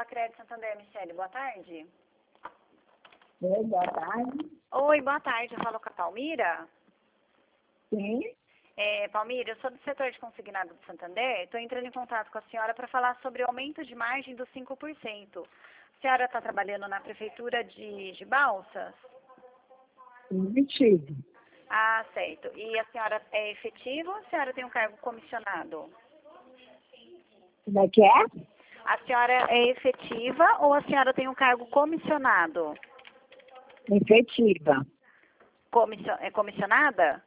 Crédito Santander, Michele, boa tarde. Oi, boa tarde. Oi, boa tarde, eu falo com a Palmira. Sim, Palmira, eu sou do setor de consignado do Santander, estou entrando em contato com a senhora para falar sobre o aumento de margem dos 5%. A senhora está trabalhando na prefeitura de Balsas? vestido. Ah, certo. E a senhora é efetiva ou a senhora tem um cargo comissionado? Como é que é? A senhora é efetiva ou a senhora tem um cargo comissionado? Efetiva. É comissionada?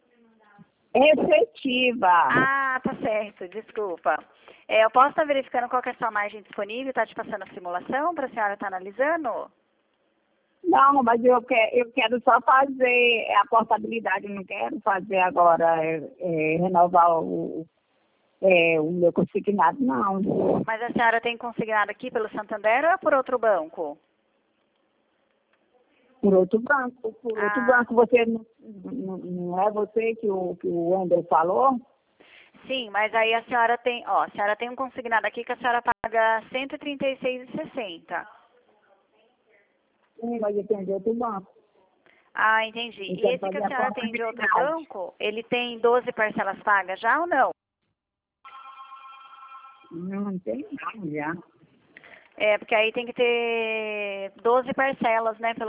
Efetiva. Ah, tá certo, desculpa. Eu posso estar verificando qual que é a sua margem disponível, tá te passando a simulação para a senhora estar analisando? Não, mas eu quero só fazer a portabilidade, não quero fazer agora, renovar o meu consignado, não. Mas a senhora tem consignado aqui pelo Santander ou é por outro banco? Por outro banco. Por outro banco, você não é você que o André falou? Sim, mas aí a senhora tem, a senhora tem um consignado aqui que a senhora paga R$ 136,60. Sim, mas eu tenho de outro banco. Ah, entendi. Eu E quero esse que fazer a a senhora tem de outro portabilidade. banco, ele tem 12 parcelas pagas já ou não? Não tem não, já. Porque aí tem que ter 12 parcelas, né,